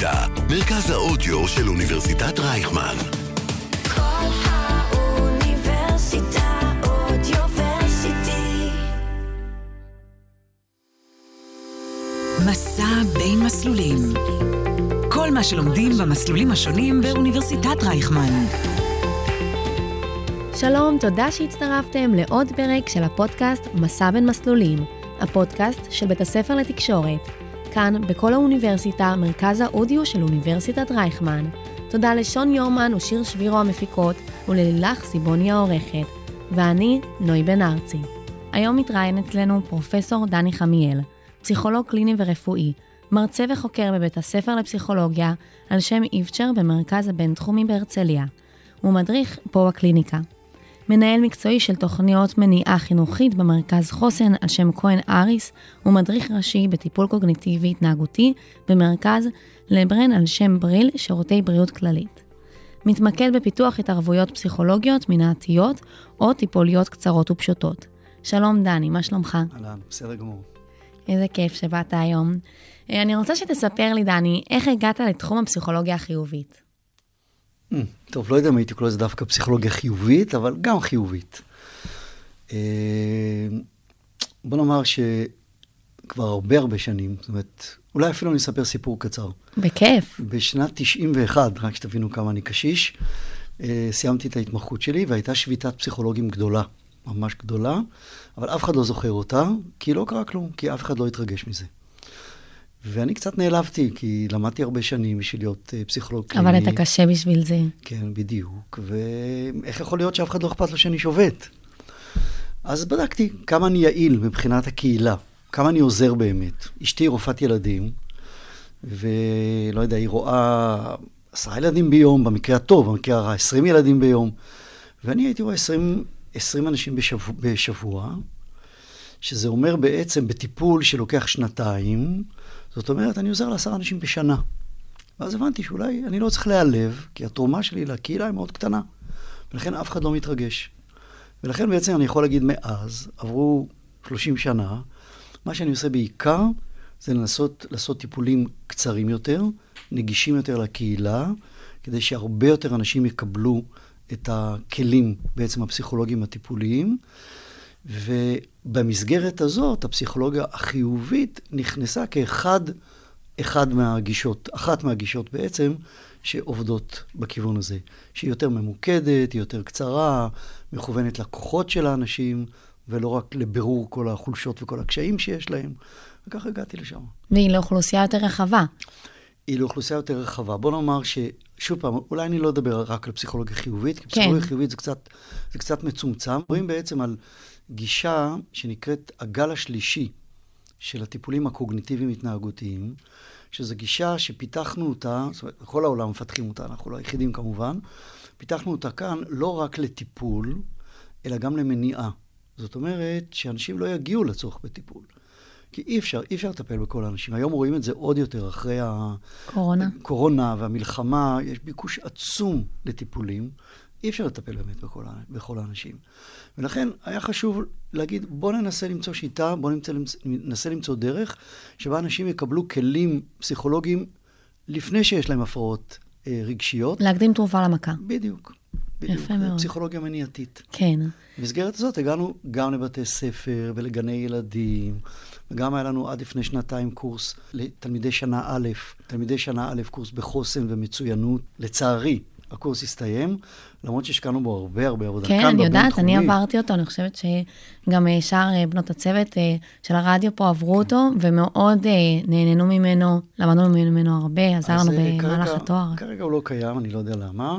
האוניברסיטה, מרכז האודיו של אוניברסיטת רייכמן. כל האוניברסיטה אודיוורסיטי. מסע בין מסלולים. כל מה שלומדים במסלולים השונים באוניברסיטת רייכמן. שלום, תודה שהצטרפתם לעוד פרק של הפודקאסט מסע בין מסלולים, הפודקאסט של בית הספר לתקשורת. כאן, בכל האוניברסיטה, מרכז האודיו של אוניברסיטת רייכמן. תודה לשון יורמן ושיר שבירו המפיקות, וללילך סיבוני העורכת. ואני, נוי בן ארצי. היום מתראיין אצלנו פרופסור דני חמיאל, פסיכולוג קליני ורפואי, מרצה וחוקר בבית הספר לפסיכולוגיה, על שם איפצ'ר במרכז הבינתחומי בהרצליה. הוא מדריך פה בקליניקה. מנהל מקצועי של תוכניות מניעה חינוכית במרכז חוסן על שם כהן אריס, ומדריך ראשי בטיפול קוגניטיבי התנהגותי במרכז לברן על שם בריל שירותי בריאות כללית. מתמקד בפיתוח התערבויות פסיכולוגיות, מניעתיות או טיפוליות קצרות ופשוטות. שלום דני, מה שלומך? אהלן, בסדר גמור. איזה כיף שבאת היום. אני רוצה שתספר לי דני, איך הגעת לתחום הפסיכולוגיה החיובית? טוב, לא יודע אם הייתי קורא לזה דווקא פסיכולוגיה חיובית, אבל גם חיובית. בוא נאמר שכבר הרבה שנים, זאת אומרת, אולי אפילו אני אספר סיפור קצר. בכיף. בשנת 91, רק שתבינו כמה אני קשיש, סיימתי את ההתמחות שלי, והייתה שביתת פסיכולוגים גדולה, ממש גדולה, אבל אף אחד לא זוכר אותה, כי לא קרה כלום, כי אף אחד לא התרגש מזה. ואני קצת נעלבתי, כי למדתי הרבה שנים בשביל להיות פסיכולוג קליני. אבל אתה קשה בשביל זה. כן, בדיוק. ואיך יכול להיות שאף אחד לא אכפת לו שאני שובת? אז בדקתי כמה אני יעיל מבחינת הקהילה, כמה אני עוזר באמת. אשתי רופאת ילדים, ולא יודע, היא רואה 10 ילדים ביום, במקרה הטוב, במקרה הרע, 20 ילדים ביום. ואני הייתי רואה 20 אנשים בשבוע, שזה אומר בעצם בטיפול שלוקח 2, זאת אומרת, אני עוזר ל10 אנשים בשנה. ואז הבנתי שאולי אני לא צריך להיעלב, כי התרומה שלי לקהילה היא מאוד קטנה. ולכן אף אחד לא מתרגש. ולכן בעצם אני יכול להגיד מאז, עברו 30 שנה, מה שאני עושה בעיקר, זה לנסות לעשות טיפולים קצרים יותר, נגישים יותר לקהילה, כדי שהרבה יותר אנשים יקבלו את הכלים בעצם הפסיכולוגיים הטיפוליים, ובמסגרת הזאת, הפסיכולוגיה החיובית נכנסה אחת מהגישות בעצם, שעובדות בכיוון הזה. שהיא יותר ממוקדת, היא יותר קצרה, מכוונת לקוחות של האנשים, ולא רק לבירור כל החולשות וכל הקשיים שיש להם. וכך הגעתי לשם. והיא לאוכלוסייה יותר רחבה. היא לאוכלוסייה יותר רחבה. בוא נאמר שוב פעם, אולי אני לא אדבר רק על פסיכולוגיה חיובית, כי פסיכולוגיה חיובית זה קצת מצומצם. רואים בעצם על גישה שנקראת הגל השלישי של הטיפולים הקוגניטיביים התנהגותיים, שזו גישה שפיתחנו אותה, זאת אומרת, כל העולם מפתחים אותה, אנחנו לא היחידים כמובן, פיתחנו אותה כאן לא רק לטיפול, אלא גם למניעה. זאת אומרת שאנשים לא יגיעו לצורך בטיפול. כי אי אפשר לטפל בכל האנשים. היום רואים את זה עוד יותר אחרי הקורונה והמלחמה, יש ביקוש עצום לטיפולים, אי אפשר לטפל באמת בכל האנשים. ולכן היה חשוב להגיד, בוא ננסה למצוא שיטה, בוא ננסה למצוא דרך, שבה אנשים יקבלו כלים פסיכולוגיים לפני שיש להם הפרעות רגשיות. להקדים תרופה למכה. בדיוק. יפה מאוד. פסיכולוגיה מניעתית. כן. במסגרת הזאת הגענו גם לבתי ספר ולגני ילדים, וגם היה לנו עד לפני 2 קורס לתלמידי שנה א', קורס בחוסן ומצוינות. לצערי, הקורס הסתיים, למרות שהשקענו בו הרבה עבודה. כן, אני יודעת, אני עברתי אותו, אני חושבת שגם שאר בנות הצוות של הרדיו פה עברו אותו, ומאוד נהנינו ממנו, למדנו ממנו הרבה, עזר לנו במהלך התואר. כרגע הוא לא קיים, אני לא יודע למה.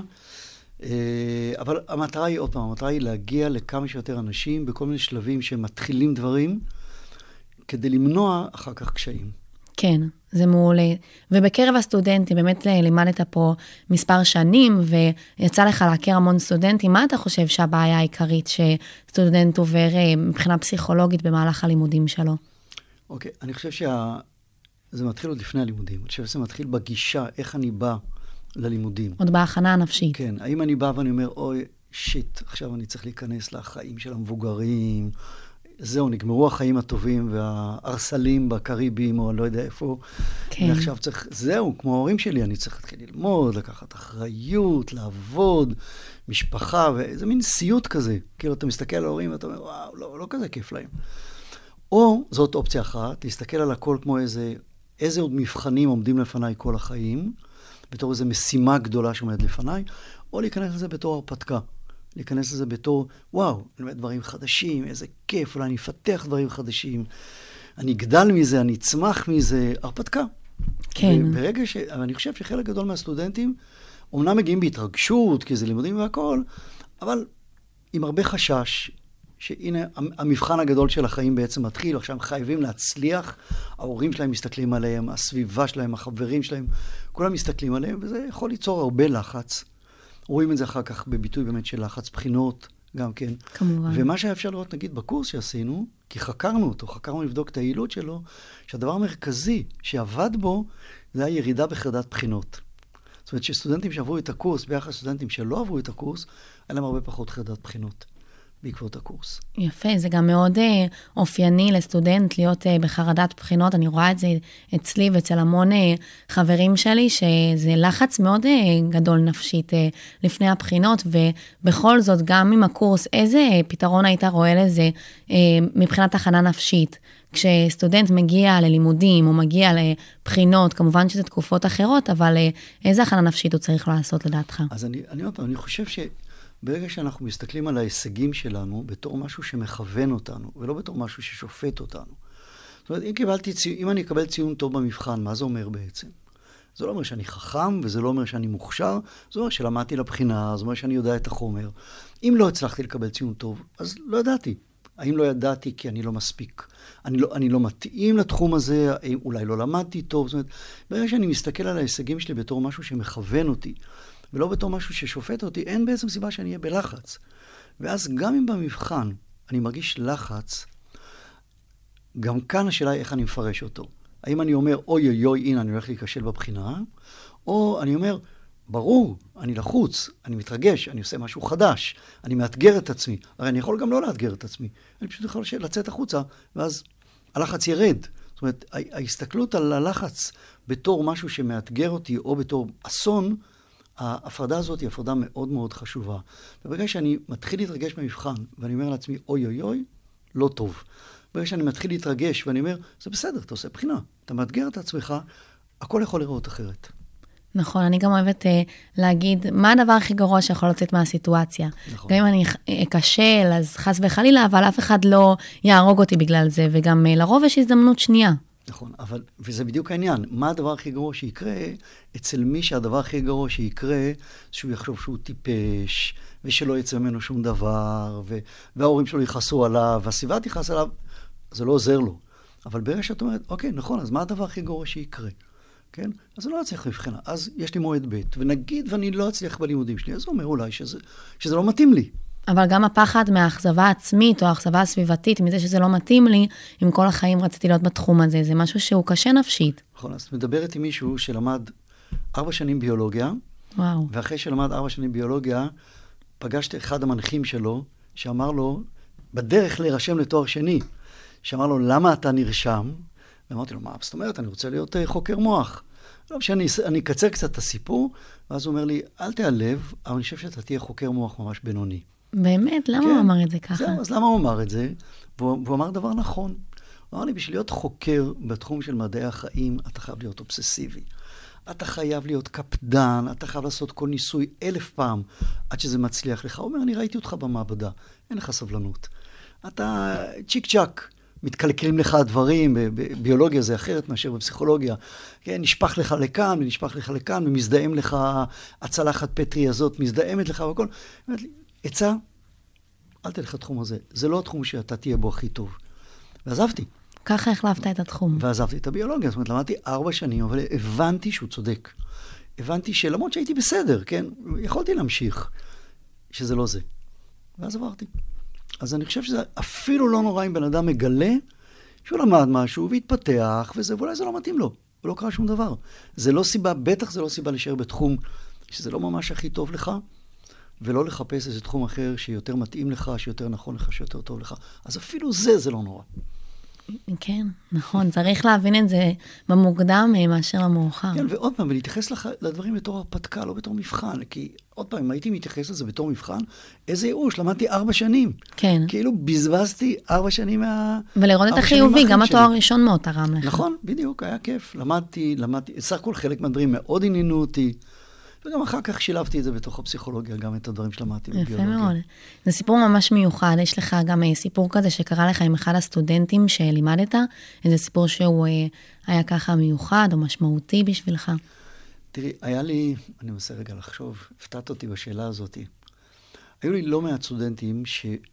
אבל המטרה היא, עוד פעם, המטרה היא להגיע לכמה שיותר אנשים בכל מיני שלבים שמתחילים דברים, כדי למנוע אחר כך קשיים. כן, זה מעולה. ובקרב הסטודנטים, באמת לימדת פה מספר שנים, ויצא לך להכיר המון סטודנטים. מה אתה חושב שהבעיה העיקרית שסטודנט עובר מבחינה פסיכולוגית במהלך הלימודים שלו? אוקיי, אני חושב שזה מתחיל עוד לפני הלימודים. אני חושב שזה מתחיל בגישה, איך אני בא ללימודים. עוד בהכנה הנפשית. כן, האם אני בא ואני אומר, אוי, שיט, עכשיו אני צריך להיכנס לחיים של המבוגרים, זהו, נגמרו החיים הטובים והארסלים בקריבים, או אני לא יודע איפה. כן. ועכשיו צריך, זהו, כמו ההורים שלי, אני צריך להתחיל ללמוד, לקחת אחריות, לעבוד, משפחה, וזה מין סיוט כזה. כאילו, אתה מסתכל על ההורים ואתה אומר, וואו, לא כזה כיף להם. או, זאת אופציה אחת, להסתכל על הכל כמו איזה עוד מבחנים עומדים לפניי כל החיים, בתור איזו משימה גדולה שעומדת לפניי, או להיכנס לזה בתור הרפתקה. להיכנס לזה בתור, וואו, נלמד דברים חדשים, איזה כיף, אולי אני אפתח דברים חדשים, אני אגדל מזה, אני אצמח מזה, הרפתקה. כן. וברגע אני חושב שחלק גדול מהסטודנטים, אומנם מגיעים בהתרגשות, כי זה לימודים והכל, אבל עם הרבה חשש, שהנה המבחן הגדול של החיים בעצם מתחיל, עכשיו הם חייבים להצליח, ההורים שלהם מסתכלים עליהם, הסביבה שלהם, החברים שלהם, כולם מסתכלים עליהם, וזה יכול ליצור הרבה לחץ. רואים את זה אחר כך בביטוי באמת של לחץ בחינות, גם כן. כמובן. ומה שהיה אפשר לראות, נגיד, בקורס שעשינו, כי חקרנו אותו, חקרנו לבדוק את היעילות שלו, שהדבר המרכזי שעבד בו, זה היה ירידה בחרדת בחינות. זאת אומרת, שסטודנטים שעברו את הקורס, ביחד סטודנטים שלא עברו את הקורס, היה להם הרבה פחות חרדת בחינות. בעקבות הקורס. יפה, זה גם מאוד אופייני לסטודנט להיות בחרדת בחינות. אני רואה את זה אצלי ואצל המון חברים שלי, שזה לחץ מאוד גדול נפשית לפני הבחינות, ובכל זאת, גם עם הקורס, איזה פתרון היית רואה לזה מבחינת הכנה נפשית? כשסטודנט מגיע ללימודים או מגיע לבחינות, כמובן שזה תקופות אחרות, אבל איזה הכנה נפשית הוא צריך לעשות לדעתך? אז אני חושב ברגע שאנחנו מסתכלים על ההישגים שלנו בתור משהו שמכוון אותנו, ולא בתור משהו ששופט אותנו. זאת אומרת, אם אני אקבל ציון טוב במבחן, מה זה אומר בעצם? זה לא אומר שאני חכם, וזה לא אומר שאני מוכשר, זה אומר שלמדתי לבחינה, זה אומר שאני יודע את החומר. אם לא הצלחתי לקבל ציון טוב, אז לא ידעתי. האם לא ידעתי כי אני לא מספיק? אני לא מתאים לתחום הזה, אולי לא למדתי טוב. זאת אומרת, ברגע שאני מסתכל על ההישגים שלי בתור משהו שמכוון אותי, ולא בתור משהו ששופט אותי, אין בעצם סיבה שאני אהיה בלחץ. ואז גם אם במבחן אני מרגיש לחץ, גם כאן השאלה היא איך אני מפרש אותו. האם אני אומר, אוי, הנה, אני הולך להיכשל בבחינה, או אני אומר, ברור, אני לחוץ, אני מתרגש, אני עושה משהו חדש, אני מאתגר את עצמי. הרי אני יכול גם לא לאתגר את עצמי. אני פשוט יכול לצאת החוצה, ואז הלחץ ירד. זאת אומרת, ההסתכלות על הלחץ בתור משהו שמאתגר אותי, או בתור אסון, ההפרדה הזאת היא הפרדה מאוד מאוד חשובה. וברגע שאני מתחיל להתרגש במבחן, ואני אומר לעצמי, אוי, לא טוב. ברגע שאני מתחיל להתרגש, ואני אומר, זה בסדר, אתה עושה בחינה, אתה מאתגר את עצמך, הכל יכול לראות אחרת. נכון, אני גם אוהבת להגיד, מה הדבר הכי גרוע שיכול לצאת מהסיטואציה? נכון. גם אם אני אקשל, אז חס וחלילה, אבל אף אחד לא יהרוג אותי בגלל זה, וגם לרוב יש הזדמנות שנייה. נכון, וזה בדיוק העניין. מה הדבר הכי גרוע שיקרה? אצל מי שהדבר הכי גרוע שיקרה, שהוא יחשוב שהוא טיפש, ושלא יצא ממנו שום דבר, וההורים שלו יכעסו עליו, והסביבה תכעס עליו, זה לא עוזר לו. אבל ברגע שאת אומרת, אוקיי, נכון, אז מה הדבר הכי גרוע שיקרה? כן? אז אני לא אצליח לבחינה. אז יש לי מועד ב', ונגיד ואני לא אצליח בלימודים שלי, אז הוא אומר אולי שזה לא מתאים לי. אבל גם הפחד מהאכזבה העצמית או האכזבה הסביבתית, מזה שזה לא מתאים לי, אם כל החיים רציתי להיות בתחום הזה, זה משהו שהוא קשה נפשית. נכון, אז את מדברת עם מישהו שלמד 4 שנים ביולוגיה, וואו. ואחרי שלמד 4 שנים ביולוגיה, פגשתי אחד המנחים שלו, שאמר לו, בדרך להירשם לתואר שני, שאמר לו, למה אתה נרשם? ואמרתי לו, מה, זאת אומרת, אני רוצה להיות חוקר מוח. לא משנה, אני אקצר קצת את הסיפור, ואז הוא אומר לי, אל תיעלב, אבל אני חושב שאתה תהיה חוקר מוח ממש בינוני. באמת? למה הוא אמר את זה ככה? זהו, אז למה הוא אמר את זה? והוא אמר דבר נכון. הוא אמר לי, בשביל להיות חוקר בתחום של מדעי החיים, אתה חייב להיות אובססיבי. אתה חייב להיות קפדן, אתה חייב לעשות כל ניסוי 1000 פעם, עד שזה מצליח לך. הוא אומר, אני ראיתי אותך במעבדה, אין לך סבלנות. אתה צ'יק צ'ק, מתקלקלים לך הדברים, בביולוגיה זה אחרת מאשר בפסיכולוגיה. כן, נשפך לך לכאן, ונשפך לך לכאן, ומזדהם לך, הצלחת פטרי הזאת, מזדהמת לך וכל. עצה, אל תלך לתחום הזה. זה לא התחום שאתה תהיה בו הכי טוב. ועזבתי. ככה החלפת את התחום. ועזבתי את הביולוגיה. זאת אומרת, למדתי 4 שנים, אבל הבנתי שהוא צודק. הבנתי שלמרות שהייתי בסדר, כן, יכולתי להמשיך, שזה לא זה. ואז עברתי. אז אני חושב שזה אפילו לא נורא אם בן אדם מגלה שהוא למד משהו והתפתח וזה, ואולי זה לא מתאים לו. ולא קרה שום דבר. זה לא סיבה, בטח זה לא סיבה להישאר בתחום שזה לא ממש הכי טוב לך. ולא לחפש איזה תחום אחר שיותר מתאים לך, שיותר נכון לך, שיותר טוב לך. אז אפילו זה לא נורא. כן, נכון, צריך להבין את זה במוקדם מאשר למאוחר. כן, ועוד פעם, ולהתייחס לדברים בתור הרפתקה, לא בתור מבחן, כי עוד פעם, אם הייתי מתייחס לזה בתור מבחן, איזה ייאוש, למדתי 4 שנים. כן. כאילו בזבזתי 4 שנים ולראות את החיובי, גם התואר הראשון מאוד תרם לך. נכון, בדיוק, היה כיף. למדתי, סך הכל חלק מהדברים מאוד עניינו אותי, וגם אחר כך שילבתי את זה בתוך הפסיכולוגיה, גם את הדברים שלמדתי בביולוגיה. יפה מאוד. זה סיפור ממש מיוחד. יש לך גם סיפור כזה שקרה לך עם אחד הסטודנטים שלימדת, איזה סיפור שהוא היה ככה מיוחד או משמעותי בשבילך. תראי, היה לי, אני מנסה רגע לחשוב, הפתעת אותי בשאלה הזאת. היו לי לא מעט סטודנטים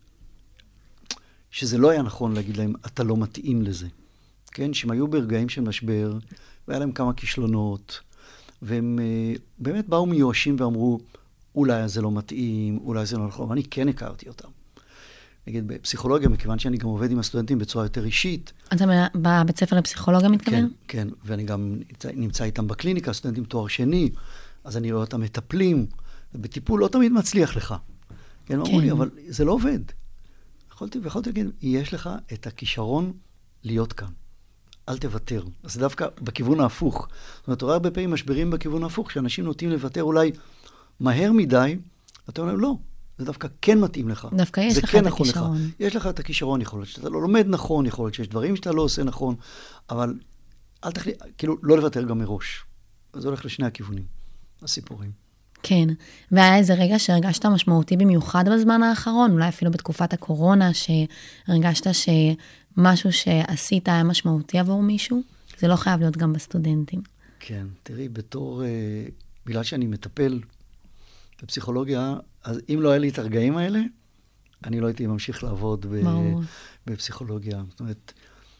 שזה לא היה נכון להגיד להם, אתה לא מתאים לזה. כן? שהם היו ברגעים של משבר, והיה להם כמה כישלונות, והם באמת באו מיואשים ואמרו, אולי זה לא מתאים, אולי זה לא נכון, ואני כן הכרתי אותם. נגיד, בפסיכולוגיה, מכיוון שאני גם עובד עם הסטודנטים בצורה יותר אישית. אתה בבית ספר לפסיכולוגיה מתכוון? כן, כן, ואני גם נמצא איתם בקליניקה, סטודנטים תואר שני, אז אני רואה אותם מטפלים, ובטיפול לא תמיד מצליח לך. כן, אמרו לי, אבל זה לא עובד. יכולתי להגיד, יש לך את הכישרון להיות כאן. אל תוותר. אז זה דווקא בכיוון ההפוך. זאת אומרת, רואה הרבה פעמים משברים בכיוון ההפוך, שאנשים נוטים לוותר אולי מהר מדי, ואתה אומר, לא, זה דווקא כן מתאים לך. דווקא יש לך את הכישרון. יש לך את הכישרון, יכול להיות שאתה לא לומד נכון, יכול להיות שיש דברים שאתה לא עושה נכון, אבל אל תחליט, כאילו, לא לוותר גם מראש. זה הולך לשני הכיוונים, הסיפורים. כן, והיה איזה רגע שהרגשת משמעותי במיוחד בזמן האחרון, אולי אפילו בתקופת הקורונה, שהרגשת שמשהו שעשית היה משמעותי עבור מישהו? זה לא חייב להיות גם בסטודנטים. כן, תראי, בגלל שאני מטפל בפסיכולוגיה, אז אם לא היה לי את הרגעים האלה, אני לא הייתי ממשיך לעבוד בפסיכולוגיה. זאת אומרת,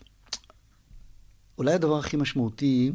אולי הדבר הכי משמעותי,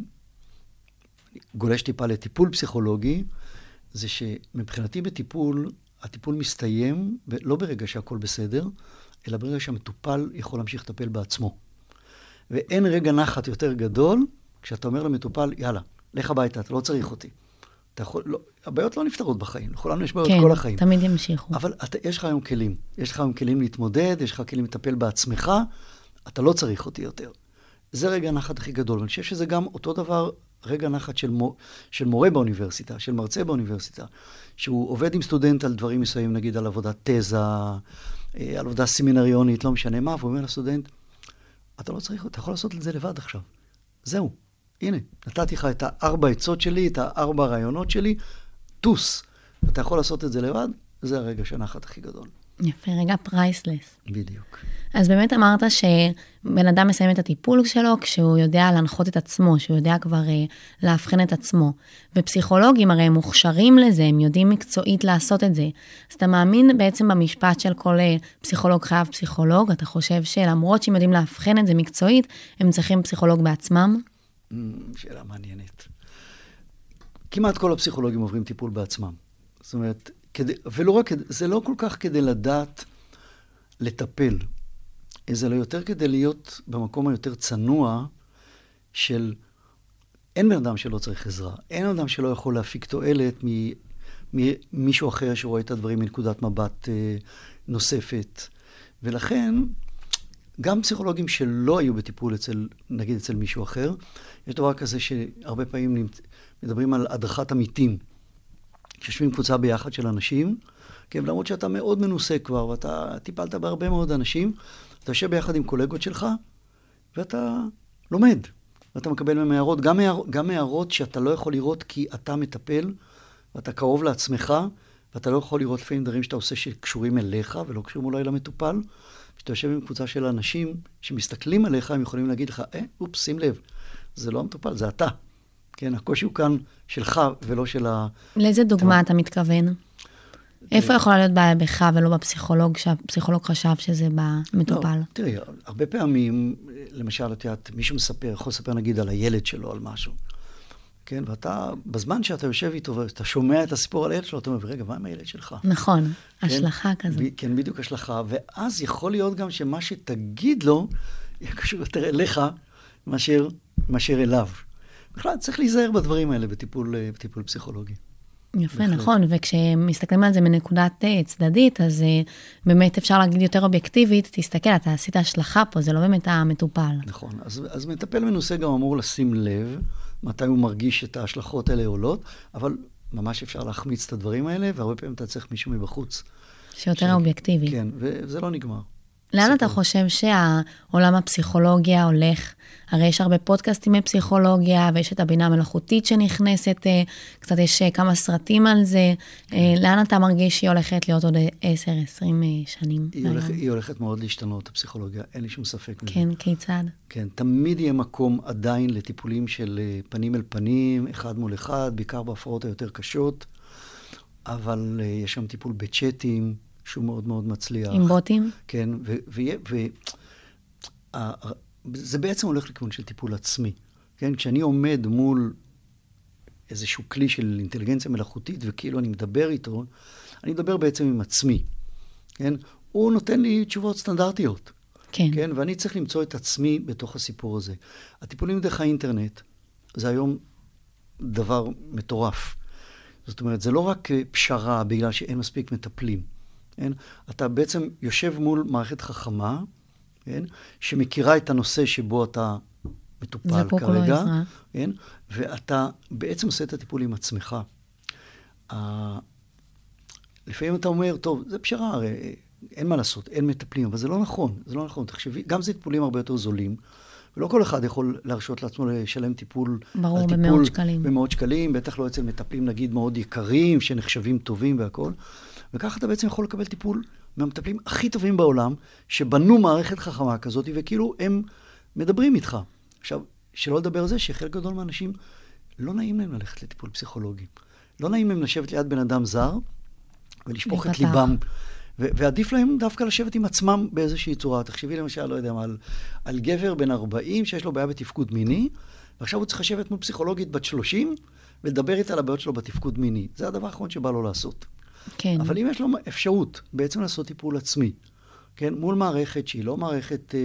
גולש טיפה לטיפול פסיכולוגי, זה שמבחינתי בטיפול, הטיפול מסתיים, לא ברגע שהכל בסדר, אלא ברגע שהמטופל יכול להמשיך לטפל בעצמו. ואין רגע נחת יותר גדול, כשאתה אומר למטופל, יאללה, לך הביתה, אתה לא צריך אותי. הבעיות לא נפתרות בחיים, לכולנו יש בעיות כל החיים. כן, תמיד ימשיכו. אבל יש לך היום כלים. יש לך היום כלים להתמודד, יש לך כלים לטפל בעצמך, אתה לא צריך אותי יותר. זה רגע הנחת הכי גדול. ואני חושב שזה גם אותו דבר, רגע נחת של מורה באוניברסיטה, של מרצה באוניברסיטה, שהוא עובד עם סטודנט על דברים מסוימים, נגיד על עבודת תזה, על עבודה סמינריונית, לא משנה מה, והוא אומר לסטודנט, אתה לא צריך, אתה יכול לעשות את זה לבד עכשיו. זהו. הנה, נתתי לך את 4 עצות שלי, את 4 רעיונות שלי, טוס. אתה יכול לעשות את זה לבד, זה הרגע שהנחת הכי גדול. יפה, רגע פרייסלס. בדיוק. אז באמת אמרת שבן אדם מסיים את הטיפול שלו כשהוא יודע להנחות את עצמו, שהוא יודע כבר להבחן את עצמו. ופסיכולוגים הרי הם מוכשרים לזה, הם יודעים מקצועית לעשות את זה. אז אתה מאמין בעצם במשפט של כל פסיכולוג חייב פסיכולוג? אתה חושב שלמרות שהם יודעים להבחן את זה מקצועית, הם צריכים פסיכולוג בעצמם? שאלה מעניינת. כמעט כל הפסיכולוגים עוברים טיפול בעצמם. זאת אומרת, ולא רק, זה לא כל כך כדי לדעת לטפל, זה לא יותר כדי להיות במקום היותר צנוע של, אין בן אדם שלא צריך עזרה, אין בן אדם שלא יכול להפיק תועלת ממישהו אחר שרואה את הדברים מנקודת מבט נוספת. ולכן, גם פסיכולוגים שלא היו בטיפול נגיד אצל מישהו אחר, יש דבר כזה שהרבה פעמים מדברים על הדרכת עמיתים. שיושבים קבוצה ביחד של אנשים, כן, למרות שאתה מאוד מנוסה כבר, ואתה טיפלת בהרבה מאוד אנשים, אתה יושב ביחד עם קולגות שלך, ואתה לומד, ואתה מקבל מהם הערות, גם הערות שאתה לא יכול לראות כי אתה מטפל, ואתה קרוב לעצמך, ואתה לא יכול לראות לפעמים דברים שאתה עושה שקשורים אליך, ולא קשורים אולי למטופל. כשאתה יושב עם קבוצה של אנשים שמסתכלים עליך, הם יכולים להגיד לך, אופס, שים לב, זה לא המטופל, זה אתה. כן, הקושי הוא כאן שלך ולא של לאיזה דוגמה אתה מתכוון? איפה יכולה להיות בעיה בך ולא בפסיכולוג, שהפסיכולוג חשב שזה במטופל? לא, תראי, הרבה פעמים, למשל, מישהו מספר, יכול לספר נגיד על הילד שלו, על משהו. כן, ואתה, בזמן שאתה יושב איתו ואתה שומע את הסיפור על הילד שלו, אתה אומר, רגע, מה עם הילד שלך? נכון, השלכה כזו. כן, בדיוק השלכה, ואז יכול להיות גם שמה שתגיד לו, יהיה קשור יותר אליך, מאשר אליו. בכלל, צריך להיזהר בדברים האלה בטיפול פסיכולוגי. יפה, בהחלט. נכון, וכשמסתכלים על זה מנקודת צדדית, אז באמת אפשר להגיד יותר אובייקטיבית, תסתכל, אתה עשית השלכה פה, זה לא באמת המטופל. נכון, אז מטפל מנוסה גם אמור לשים לב מתי הוא מרגיש את ההשלכות האלה עולות, אבל ממש אפשר להחמיץ את הדברים האלה, והרבה פעמים אתה צריך מישהו מבחוץ. שיותר אובייקטיבי. כן, וזה לא נגמר. לאן אתה חושב שהעולם הפסיכולוגיה הולך? הרי יש הרבה פודקאסטים בפסיכולוגיה, ויש את הבינה המלאכותית שנכנסת, קצת יש כמה סרטים על זה. לאן אתה מרגיש שהיא הולכת להיות עוד 10-20 שנים? היא הולכת מאוד להשתנות, הפסיכולוגיה, אין לי שום ספק מזה. כן, כיצד? כן, תמיד יהיה מקום עדיין לטיפולים של פנים אל פנים, אחד מול אחד, בעיקר בהפרעות היותר קשות, אבל יש שם טיפול בצ'אטים, שהוא מאוד מאוד מצליח. עם בוטים? כן, זה בעצם הולך לכיוון של טיפול עצמי. כן, כשאני עומד מול איזשהו כלי של אינטליגנציה מלאכותית, וכאילו אני מדבר איתו, אני מדבר בעצם עם עצמי. כן? הוא נותן לי תשובות סטנדרטיות. כן. כן? ואני צריך למצוא את עצמי בתוך הסיפור הזה. הטיפולים דרך האינטרנט, זה היום דבר מטורף. זאת אומרת, זה לא רק פשרה בגלל שאין מספיק מטפלים. כן? אתה בעצם יושב מול מערכת חכמה, כן? שמכירה את הנושא שבו אתה מטופל כרגע, כן? ואתה בעצם עושה את הטיפול עם עצמך. לפעמים אתה אומר, טוב, זה פשרה, הרי אין מה לעשות, אין מטפלים, אבל זה לא נכון, זה לא נכון. תחשבי, גם זה טיפולים הרבה יותר זולים, ולא כל אחד יכול להרשות לעצמו לשלם טיפול. ברור, במאות שקלים. במאות שקלים, בטח לא אצל מטפלים, נגיד, מאוד יקרים, שנחשבים טובים והכל. וכך אתה בעצם יכול לקבל טיפול מהמטפלים הכי טובים בעולם, שבנו מערכת חכמה כזאת, וכאילו הם מדברים איתך. עכשיו, שלא לדבר על זה, שחלק גדול מהאנשים לא נעים להם ללכת לטיפול פסיכולוגי. לא נעים להם לשבת ליד בן אדם זר, ולשפוך את ליבם. ועדיף להם דווקא לשבת עם עצמם באיזושהי צורה. תחשבי למשל, לא יודע, על גבר בן 40, שיש לו בעיה בתפקוד מיני, ועכשיו הוא צריך לשבת מול פסיכולוגית בת 30, ולדבר איתה על הבעיות שלו בתפקוד מיני. זה הדבר האחרון שבא לו לעשות. כן. אבל אם יש לו אפשרות בעצם לעשות טיפול עצמי, כן, מול מערכת שהיא לא מערכת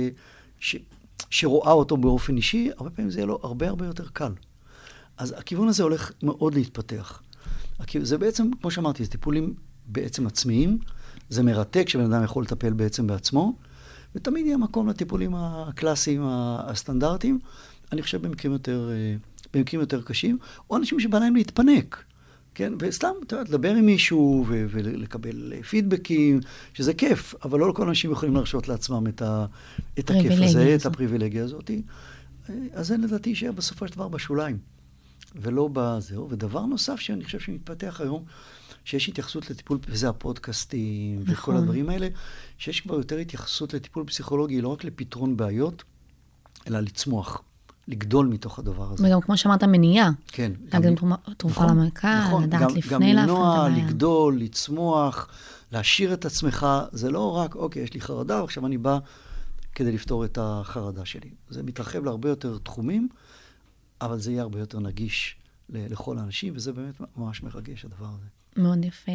שרואה אותו באופן אישי, הרבה פעמים זה יהיה לו הרבה הרבה יותר קל. אז הכיוון הזה הולך מאוד להתפתח. זה בעצם, כמו שאמרתי, זה טיפולים בעצם עצמיים, זה מרתק שבן אדם יכול לטפל בעצם בעצמו, ותמיד יהיה מקום לטיפולים הקלאסיים, הסטנדרטיים, אני חושב במקרים יותר קשים, או אנשים שבא להם להתפנק. כן, וסתם, אתה יודע, לדבר עם מישהו ולקבל פידבקים, שזה כיף, אבל לא כל אנשים יכולים להרשות לעצמם את הכיף הזה, את הפריבילגיה הזאת. אז זה לדעתי שיהיה בסופו של דבר בשוליים, ולא בזהו. ודבר נוסף שאני חושב שמתפתח היום, שיש התייחסות לטיפול, וזה הפודקאסטים וכל הדברים האלה, שיש כבר יותר התייחסות לטיפול פסיכולוגי, לא רק לפתרון בעיות, אלא לצמוח. לגדול מתוך הדבר הזה. וגם כמו שאמרת, מניעה. כן. להקדים תרופה למכה, לדעת לפני להפנות את הבעיה. גם למנוע, לגדול, לצמוח, להשאיר את עצמך. זה לא רק, אוקיי, יש לי חרדה, ועכשיו אני בא כדי לפתור את החרדה שלי. זה מתרחב להרבה יותר תחומים, אבל זה יהיה הרבה יותר נגיש לכל האנשים, וזה באמת ממש מרגש, הדבר הזה. מאוד יפה.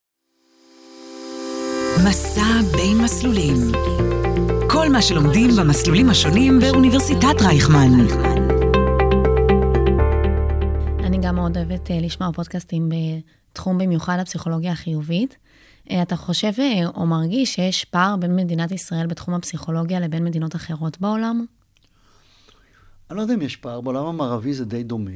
מסע בין מסלולים. כל מה שלומדים במסלולים השונים באוניברסיטת רייכמן. אני גם מאוד אוהבת לשמוע פודקאסטים בתחום במיוחד הפסיכולוגיה החיובית. אתה חושב או מרגיש שיש פער בין מדינת ישראל בתחום הפסיכולוגיה לבין מדינות אחרות בעולם? אני לא יודע אם יש פער. בעולם המערבי זה די דומה.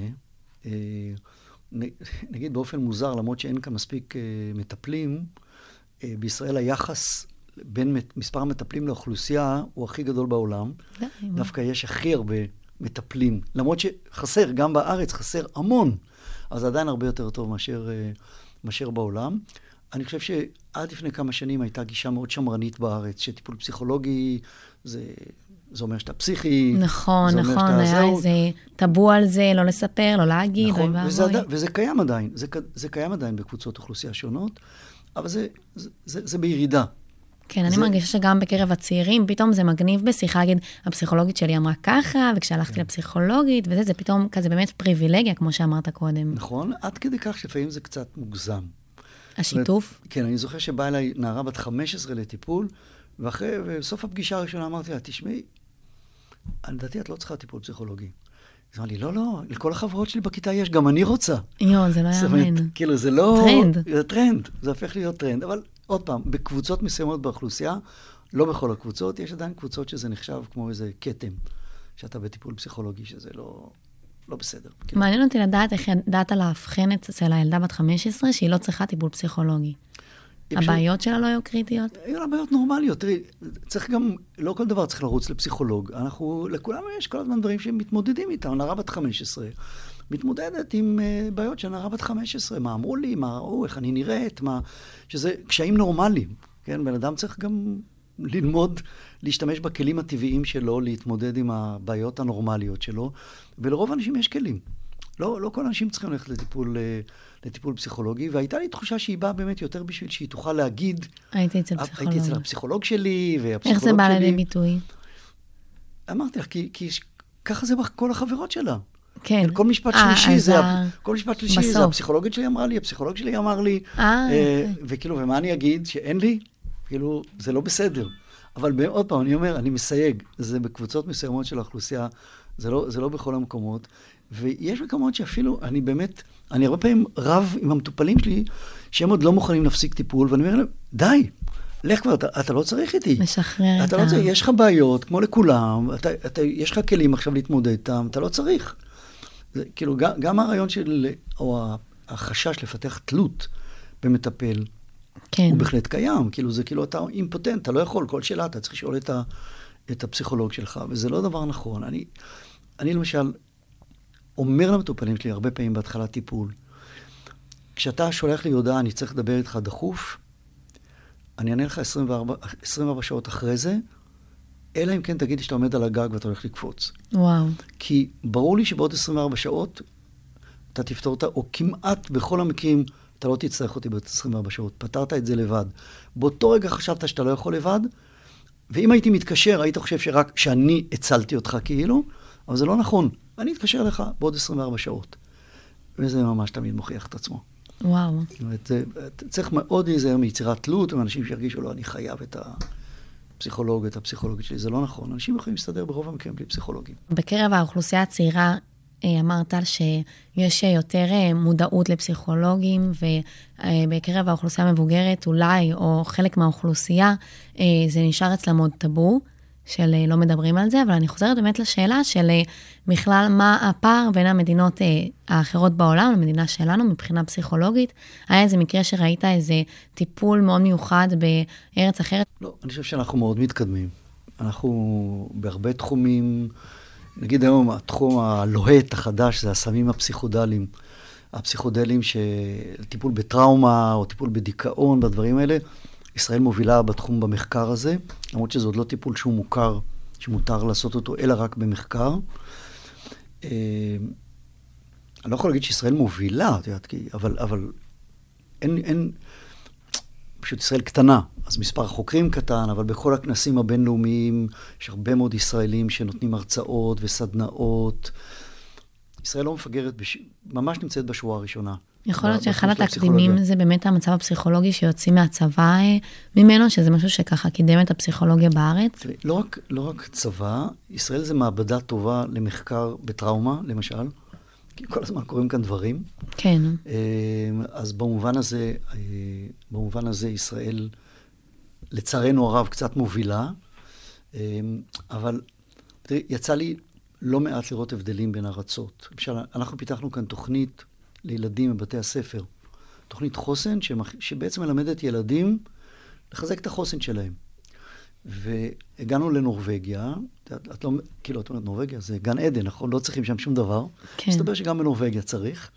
נגיד באופן מוזר, למרות שאין כאן מספיק מטפלים, בישראל היחס בין מספר המטפלים לאוכלוסייה הוא הכי גדול בעולם. דווקא יש הכי הרבה מטפלים. למרות שחסר, גם בארץ חסר המון. אז עדיין הרבה יותר טוב מאשר בעולם. אני חושב שעד לפני כמה שנים הייתה גישה מאוד שמרנית בארץ, שטיפול פסיכולוגי זה אומר שאתה פסיכי. נכון, היה איזה טאבו על זה, לא לספר, לא להגיד. נכון, וזה קיים עדיין. זה קיים עדיין בקבוצות אוכלוסייה שונות, אבל זה בירידה. כן, אני מרגישה שגם בקרב הצעירים, פתאום זה מגניב בשיחה, להגיד, הפסיכולוגית שלי אמרה ככה, וכשהלכתי לפסיכולוגית, וזה, זה פתאום כזה באמת פריבילגיה, כמו שאמרת קודם. נכון, עד כדי כך שלפעמים זה קצת מוגזם. השיתוף? כן, אני זוכר שבאה אליי נערה בת 15 לטיפול, ובסוף הפגישה הראשונה אמרתי לה, תשמעי, לדעתי את לא צריכה טיפול פסיכולוגי. אז אמר לי, לא, לכל החברות שלי בכיתה יש, גם אני רוצה. זה לא זאת אומרת, יאמן. כאילו, זה לא... טרנד. זה טרנד, זה הופך להיות טרנד. אבל עוד פעם, בקבוצות מסוימות באוכלוסייה, לא בכל הקבוצות, יש עדיין קבוצות שזה נחשב כמו איזה קטם, שאתה בטיפול פסיכולוגי, שזה לא בסדר. מעניין אותי לדעת איך ידעת להבחן אצל הילדה בת 15, שהיא לא צריכה טיפול פסיכולוגי. הבעיות שלה לא היו קריטיות? היו לה בעיות נורמליות. תראי, צריך גם, לא כל דבר צריך לרוץ לפסיכולוג. לכולנו יש כל הזמן דברים שהם מתמודדים איתם. נערה בת 15 מתמודדת עם בעיות של נערה בת 15. מה אמרו לי, מה ראו, איך אני נראית, שזה קשיים נורמליים. כן, בן אדם צריך גם ללמוד, להשתמש בכלים הטבעיים שלו, להתמודד עם הבעיות הנורמליות שלו. ולרוב האנשים יש כלים. לא כל האנשים צריכים ללכת לטיפול פסיכולוגי, והייתה לי תחושה שהיא באה באמת יותר בשביל שהיא תוכל להגיד... הייתי אצל פסיכולוג. הייתי אצל הפסיכולוג שלי, והפסיכולוג שלי... איך זה בא לידי ביטוי? אמרתי לך, כי ככה זה כל החברות שלה. כן. כל משפט שלישי זה... כל משפט שלישי בסוף. זה הפסיכולוגית שלי אמרה לי, הפסיכולוג שלי אמר לי, וכאילו, ומה אני אגיד? שאין לי? כאילו, זה לא בסדר. אבל עוד פעם, אני אומר, אני מסייג, זה בקבוצות מסוימות של האוכלוסייה, זה לא בכל המקומות, ויש מקומות שאפילו, אני הרבה פעמים רב עם המטופלים שלי, שהם עוד לא מוכנים להפסיק טיפול, ואני אומר להם, די, לך כבר, אתה לא צריך איתי. משחרר אתה לא צריך, יש לך בעיות, כמו לכולם, יש לך כלים עכשיו להתמודד איתם, אתה לא צריך. זה, כאילו, גם הרעיון או החשש לפתח תלות במטפל, כן. הוא בהחלט קיים, כאילו זה כאילו אתה אימפוטנט, אתה לא יכול, כל שאלה אתה צריך לשאול את הפסיכולוג שלך, וזה לא דבר נכון. אני למשל אומר למטופלים שלי הרבה פעמים בהתחלת טיפול, כשאתה שולח לי הודעה, אני צריך לדבר איתך דחוף, אני אענה לך 24 שעות אחרי זה, אלא אם כן תגיד שאתה עומד על הגג ואתה הולך לקפוץ. וואו. כי ברור לי שבעוד 24 שעות אתה תפתור אותה, או כמעט בכל המקרים, אתה לא תצטרך אותי בעוד 24 שעות. פתרת את זה לבד. באותו רגע חשבת שאתה לא יכול לבד, ואם הייתי מתקשר, היית חושב שרק שאני הצלתי אותך כאילו, אבל זה לא נכון. אני אתקשר לך בעוד 24 שעות. וזה ממש תמיד מוכיח את עצמו. וואו. זאת אומרת, צריך מאוד להיזהר מיצירת תלות, ואנשים שירגישו לו, אני חייב את הפסיכולוג, את הפסיכולוגית שלי. זה לא נכון. אנשים יכולים להסתדר ברוב המקרים בלי פסיכולוגים. בקרב האוכלוסייה הצעירה, אמרת שיש יותר מודעות לפסיכולוגים, ובקרב האוכלוסייה המבוגרת אולי, או חלק מהאוכלוסייה, זה נשאר אצלם מאוד טאבו, של לא מדברים על זה, אבל אני חוזרת באמת לשאלה של בכלל מה הפער בין המדינות האחרות בעולם, למדינה שלנו, מבחינה פסיכולוגית. היה איזה מקרה שראית איזה טיפול מאוד מיוחד בארץ אחרת? לא, אני חושב שאנחנו מאוד מתקדמים. אנחנו בהרבה תחומים, נגיד היום התחום הלוהט החדש, זה הסמים הפסיכודליים. הפסיכודליים שטיפול בטראומה או טיפול בדיכאון, בדברים האלה, ישראל מובילה בתחום במחקר הזה, למרות שזה עוד לא טיפול שהוא מוכר, שמותר לעשות אותו, אלא רק במחקר. אני לא יכול להגיד שישראל מובילה, אבל אין, פשוט ישראל קטנה, אז מספר החוקרים קטן, אבל בכל הכנסים הבינלאומיים יש הרבה מאוד ישראלים שנותנים הרצאות וסדנאות. ישראל לא מפגרת, ממש נמצאת בשורה הראשונה. יכול להיות שאחד התקדימים זה באמת המצב הפסיכולוגי שיוצאים מהצבא ממנו, שזה משהו שככה קידם את הפסיכולוגיה בארץ. לא רק צבא, ישראל זה מעבדה טובה למחקר בטראומה, למשל, כי כל הזמן קוראים כאן דברים. כן. אז במובן הזה ישראל, לצערנו הרב, קצת מובילה, אבל תראי, יצא לי לא מעט לראות הבדלים בין ארצות. למשל, אנחנו פיתחנו כאן תוכנית לילדים בבתי הספר. תוכנית חוסן שבעצם מלמדת ילדים לחזק את החוסן שלהם. והגענו לנורבגיה, את לא, כאילו, את אומרת נורבגיה, זה גן עדן, אנחנו לא צריכים שם שום דבר. כן. מסתבר שגם בנורבגיה צריך.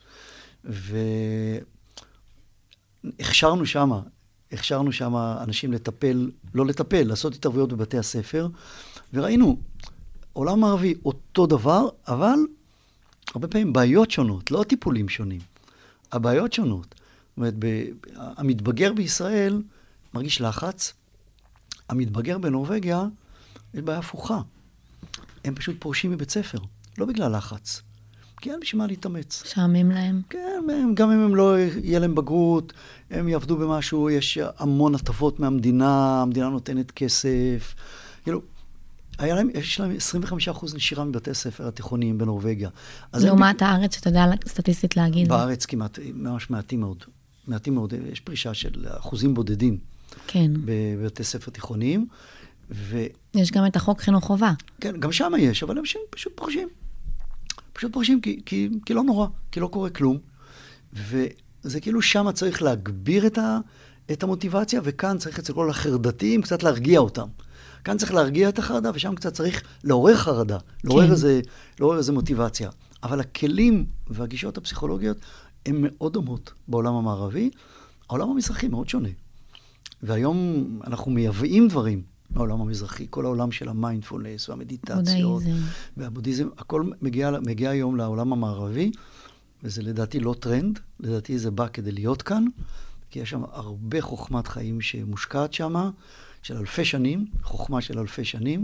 והכשרנו שם אנשים לטפל, לעשות התערבויות בבתי הספר, וראינו, עולם מערבי אותו דבר, אבל הרבה פעמים בעיות שונות, לא טיפולים שונים, הבעיות שונות. זאת אומרת, המתבגר בישראל מרגיש לחץ, המתבגר בנורווגיה יש בעיה הפוכה. הם פשוט פורשים מבית ספר, לא בגלל לחץ. כי אין בשביל מה להתאמץ. שעמם להם. כן, גם אם הם לא יהיה להם בגרות, הם יעבדו במשהו, יש המון הטבות מהמדינה, המדינה נותנת כסף. כאילו, יש להם 25% נשירה מבתי הספר התיכוניים בנורווגיה. לעומת הארץ, שאתה יודע סטטיסטית להגיד. בארץ כמעט, ממש מעטים מאוד. מעטים מאוד, יש פרישה של אחוזים בודדים. כן. בבתי ספר תיכוניים. יש גם את החוק חינוך חובה. כן, גם שם יש, אבל אנשים פשוט פורשים. פשוט פורשים כי לא נורא, כי לא קורה כלום. וזה כאילו שם צריך להגביר את המוטיבציה, וכאן צריך אצל כל החרדתיים קצת להרגיע אותם. כאן צריך להרגיע את החרדה, ושם קצת צריך לעורר חרדה, לעורר איזה מוטיבציה. אבל הכלים והגישות הפסיכולוגיות הן מאוד דומות בעולם המערבי. העולם המזרחי מאוד שונה. והיום אנחנו מייבאים דברים מהעולם המזרחי. כל העולם של המיינדפולנס והמדיטציות והבודהיזם, הכל מגיע היום לעולם המערבי, וזה לדעתי לא טרנד, לדעתי זה בא כדי להיות כאן, כי יש שם הרבה חוכמת חיים שמושקעת שם, של אלפי שנים, חוכמה של אלפי שנים,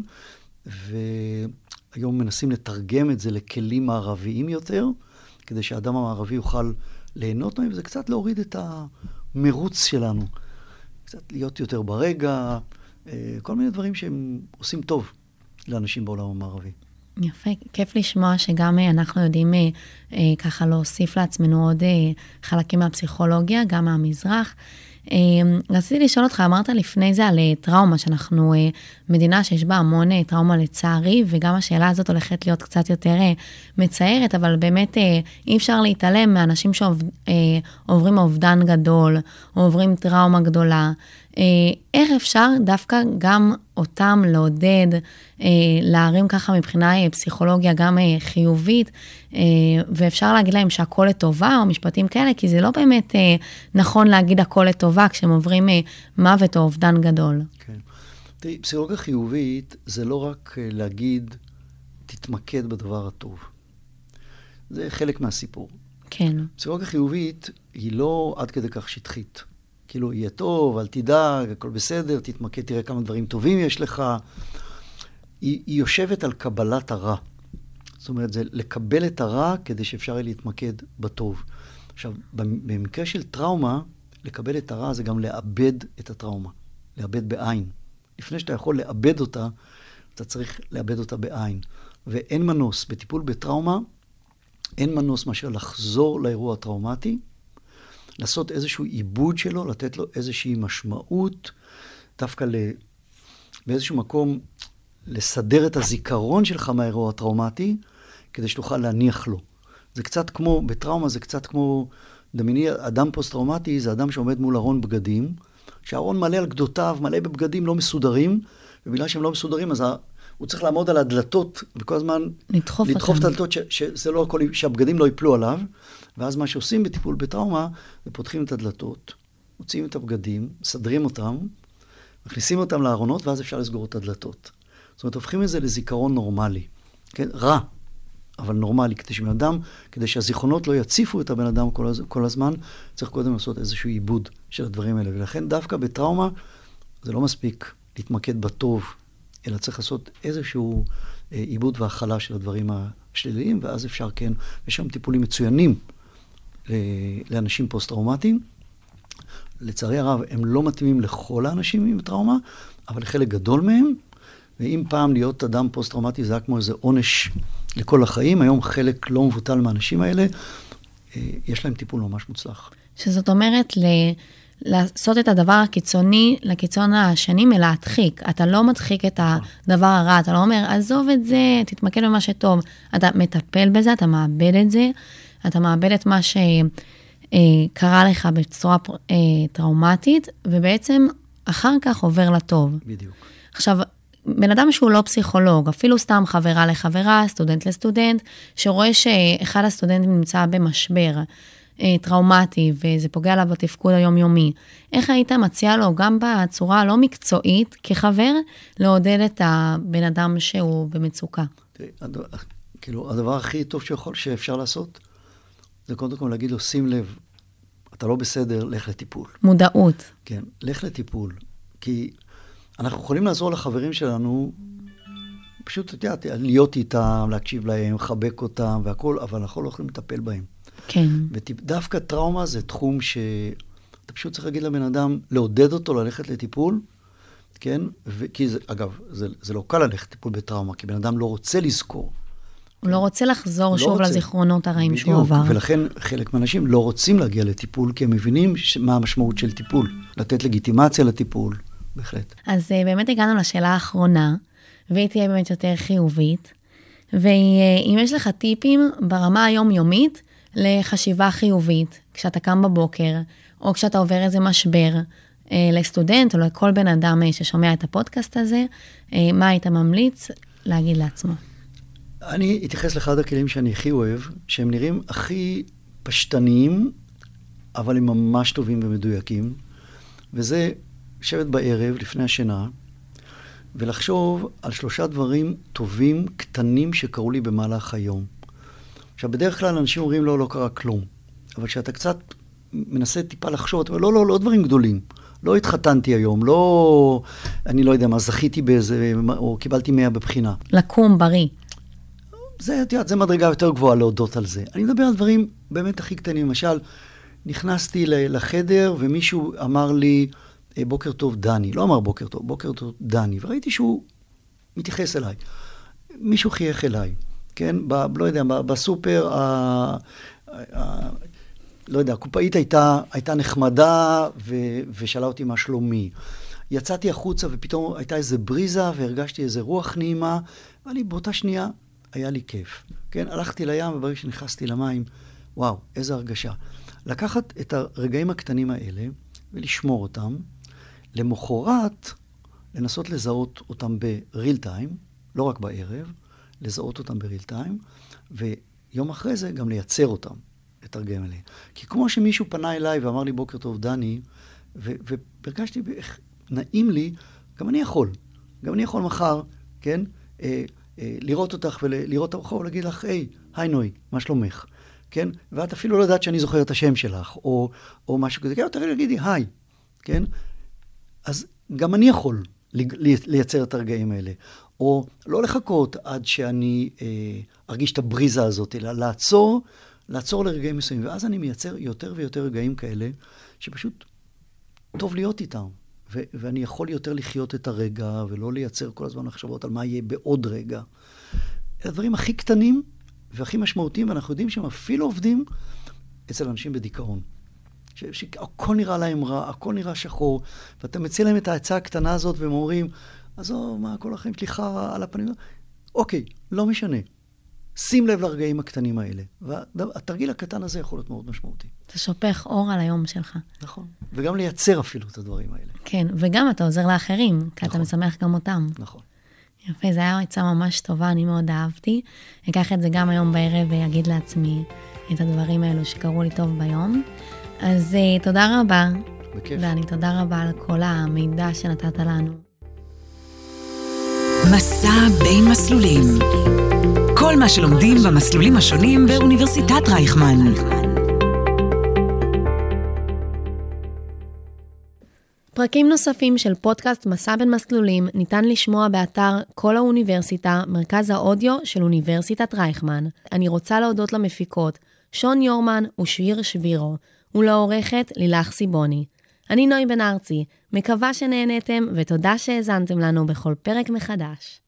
והיום מנסים לתרגם את זה לכלים מערביים יותר, כדי שהאדם המערבי יוכל ליהנות מהם, וזה קצת להוריד את המרוץ שלנו, קצת להיות יותר ברגע, כל מיני דברים שהם עושים טוב לאנשים בעולם המערבי. יפה, כיף לשמוע שגם אנחנו יודעים ככה להוסיף לעצמנו עוד חלקים מהפסיכולוגיה, גם מהמזרח. רציתי לשאול אותך, אמרת לפני זה על טראומה, שאנחנו מדינה שיש בה המון טראומה לצערי, וגם השאלה הזאת הולכת להיות קצת יותר מצערת, אבל באמת אי אפשר להתעלם מאנשים שעוברים אובדן גדול, או עוברים טראומה גדולה. איך אפשר דווקא גם אותם לעודד, להרים ככה מבחינה פסיכולוגיה גם חיובית, ואפשר להגיד להם שהכל לטובה, או משפטים כאלה, כי זה לא באמת נכון להגיד הכל לטובה, כשהם עוברים מוות או אובדן גדול. כן. תראי, פסיכולוגיה חיובית זה לא רק להגיד, תתמקד בדבר הטוב. זה חלק מהסיפור. כן. פסיכולוגיה חיובית היא לא עד כדי כך שטחית. כאילו, יהיה טוב, אל תדאג, הכל בסדר, תתמקד, תראה כמה דברים טובים יש לך. היא יושבת על קבלת הרע. זאת אומרת, זה לקבל את הרע כדי שאפשר יהיה להתמקד בטוב. עכשיו, במקרה של טראומה, לקבל את הרע זה גם לאבד את הטראומה. לאבד בעין. לפני שאתה יכול לאבד אותה, אתה צריך לאבד אותה בעין. ואין מנוס. בטיפול בטראומה, אין מנוס מאשר לחזור לאירוע הטראומטי, לעשות איזשהו עיבוד שלו, לתת לו איזושהי משמעות, דווקא באיזשהו מקום לסדר את הזיכרון שלך מהאירוע הטראומטי, כדי שתוכל להניח לו. זה קצת כמו, בטראומה זה קצת כמו, דמייני, אדם פוסט-טראומטי זה אדם שעומד מול ארון בגדים, שהארון מלא על גדותיו, מלא בבגדים לא מסודרים, ובגלל שהם לא מסודרים, אז הוא צריך לעמוד על הדלתות, וכל הזמן לדחוף את הדלתות, שהבגדים לא ייפלו עליו, ואז מה שעושים בטיפול בטראומה, זה פותחים את הדלתות, מוציאים את הבגדים, מסדרים אותם, מכניסים אותם לארונות, ואז אפשר לסגור את הדלתות. זאת אומרת, הופכים את זה לזיכרון נורמלי. כן? רע, אבל נורמלי. כדי שהזיכרונות לא יציפו את הבן אדם כל הזמן, צריך קודם לעשות איזשהו עיבוד של הדברים האלה. ולכן דווקא בטראומה, זה לא מספיק להתמקד בטוב, אלא צריך לעשות איזשהו עיבוד והחלה של הדברים השליליים, ואז אפשר כן, יש שם טיפולים מצוינים לאנשים פוסט-טראומטיים. לצערי הרב, הם לא מתאימים לכל האנשים עם טראומה, אבל לחלק גדול מהם, ואם פעם להיות אדם פוסט-טראומטי זה היה כמו איזה עונש לכל החיים, היום חלק לא מבוטל מהאנשים האלה, יש להם טיפול ממש מוצלח. שזאת אומרת לעשות את הדבר הקיצוני לקיצון השני מלהדחיק. אתה לא מדחיק את הדבר הרע, אתה לא אומר, עזוב את זה, תתמקד במה שטוב. אתה מטפל בזה, אתה מאבד את זה, אתה מאבד את מה שקרה לך בצורה טראומטית, ובעצם אחר כך עובר לטוב. בדיוק. עכשיו, בן אדם שהוא לא פסיכולוג, אפילו סתם חברה לחברה, סטודנט לסטודנט, שרואה שאחד הסטודנטים נמצא במשבר טראומטי, וזה פוגע עליו בתפקוד היומיומי, איך היית מציע לו גם בצורה לא מקצועית, כחבר, לעודד את הבן אדם שהוא במצוקה? כאילו, הדבר הכי טוב שאפשר לעשות, זה קודם כל להגיד לו, שים לב, אתה לא בסדר, לך לטיפול. מודעות. כן, לך לטיפול. כי אנחנו יכולים לעזור לחברים שלנו, פשוט להיות איתם, להקשיב להם, לחבק אותם והכל, אבל אנחנו לא יכולים לטפל בהם. כן. ודווקא טראומה זה תחום שאתה פשוט צריך להגיד לבן אדם, לעודד אותו ללכת לטיפול, כן? כי אגב, זה לא קל ללכת טיפול בטראומה, כי בן אדם לא רוצה לזכור. הוא לא רוצה לחזור שוב לזיכרונות הרעים שהוא בדיוק, עבר. ולכן חלק מהאנשים לא רוצים להגיע לטיפול, כי הם מבינים מה המשמעות של טיפול. לתת לגיטימציה לטיפול, בהחלט. אז באמת הגענו לשאלה האחרונה, והיא תהיה באמת יותר חיובית. ואם יש לך טיפים ברמה היומיומית לחשיבה חיובית, כשאתה קם בבוקר, או כשאתה עובר איזה משבר, לסטודנט או לכל בן אדם ששומע את הפודקאסט הזה, מה היית ממליץ להגיד לעצמו? אני אתייחס לאחד הכלים שאני הכי אוהב, שהם נראים הכי פשטניים, אבל הם ממש טובים ומדויקים, וזה לשבת בערב לפני השינה, ולחשוב על 3 דברים טובים, קטנים, שקרו לי במהלך היום. עכשיו, בדרך כלל אנשים אומרים, לא קרה כלום. אבל כשאתה קצת מנסה טיפה לחשוב, אתה אומר, לא דברים גדולים. לא התחתנתי היום, אני לא יודע מה, זכיתי באיזה, או קיבלתי 100 בבחינה. לקום בריא. זה מדרגה יותר גבוהה להודות על זה. אני מדבר על דברים באמת הכי קטנים. למשל, נכנסתי לחדר ומישהו אמר לי, בוקר טוב דני. לא אמר בוקר טוב דני. וראיתי שהוא מתייחס אליי. מישהו חייך אליי. כן? לא יודע, בסופר, לא יודע, הקופאית הייתה נחמדה ושאלה אותי מה שלומי. יצאתי החוצה ופתאום הייתה איזה בריזה והרגשתי איזה רוח נעימה, אבל באותה שנייה היה לי כיף. כן? הלכתי לים וברגע שנכנסתי למים, וואו, איזה הרגשה. לקחת את הרגעים הקטנים האלה ולשמור אותם, למחרת לנסות לזהות אותם בריל טיים, לא רק בערב, לזהות אותם בריל טיים, ויום אחרי זה גם לייצר אותם. את הרגעים האלה. כי כמו שמישהו פנה אליי ואמר לי בוקר טוב דני, והרגשתי איך נעים לי, גם אני יכול מחר, כן? לראות אותך ולראות אותך ולהגיד לך, היי נוי, מה שלומך? כן? ואת אפילו לא יודעת שאני זוכר את השם שלך, או משהו כזה, כן, תראי להגידי, היי, כן? אז גם אני יכול לייצר את הרגעים האלה. או לא לחכות עד שאני ארגיש את הבריזה הזאת, אלא לעצור לרגעים מסוימים, ואז אני מייצר יותר ויותר רגעים כאלה, שפשוט טוב להיות איתם, ואני יכול יותר לחיות את הרגע, ולא לייצר כל הזמן מחשבות על מה יהיה בעוד רגע. אלה הדברים הכי קטנים, והכי משמעותיים, ואנחנו יודעים שהם אפילו עובדים אצל אנשים בדיכאון. שהכל נראה להם רע, הכל נראה שחור, ואתה מציע להם את ההצעה הקטנה הזאת, והם אומרים, עזוב, מה, כל החיים שלי חרא על הפנים? אוקיי, לא משנה. שים לב לרגעים הקטנים האלה. והתרגיל הקטן הזה יכול להיות מאוד משמעותי. אתה שופך אור על היום שלך. נכון. וגם לייצר אפילו את הדברים האלה. כן, וגם אתה עוזר לאחרים, כי אתה משמח גם אותם. נכון. יפה, זה היה עצה ממש טובה, אני מאוד אהבתי. אקח את זה גם היום בערב ויגיד לעצמי את הדברים האלו שקרו לי טוב ביום. אז תודה רבה. בכיף. ואני תודה רבה על כל המידע שנתת לנו. מסע בין מסלולים. כל מה שלומדים במסלולים השונים באוניברסיטת רייכמן. פרקים נוספים של פודקאסט מסע בין מסלולים ניתן לשמוע באתר כל האוניברסיטה, מרכז האודיו של אוניברסיטת רייכמן. אני רוצה להודות למפיקות שון יורמן ושביר שבירו, ולעורכת לילך סיבוני. אני נוי בן ארצי, מקווה שנהנתם ותודה שהאזנתם לנו בכל פרק מחדש.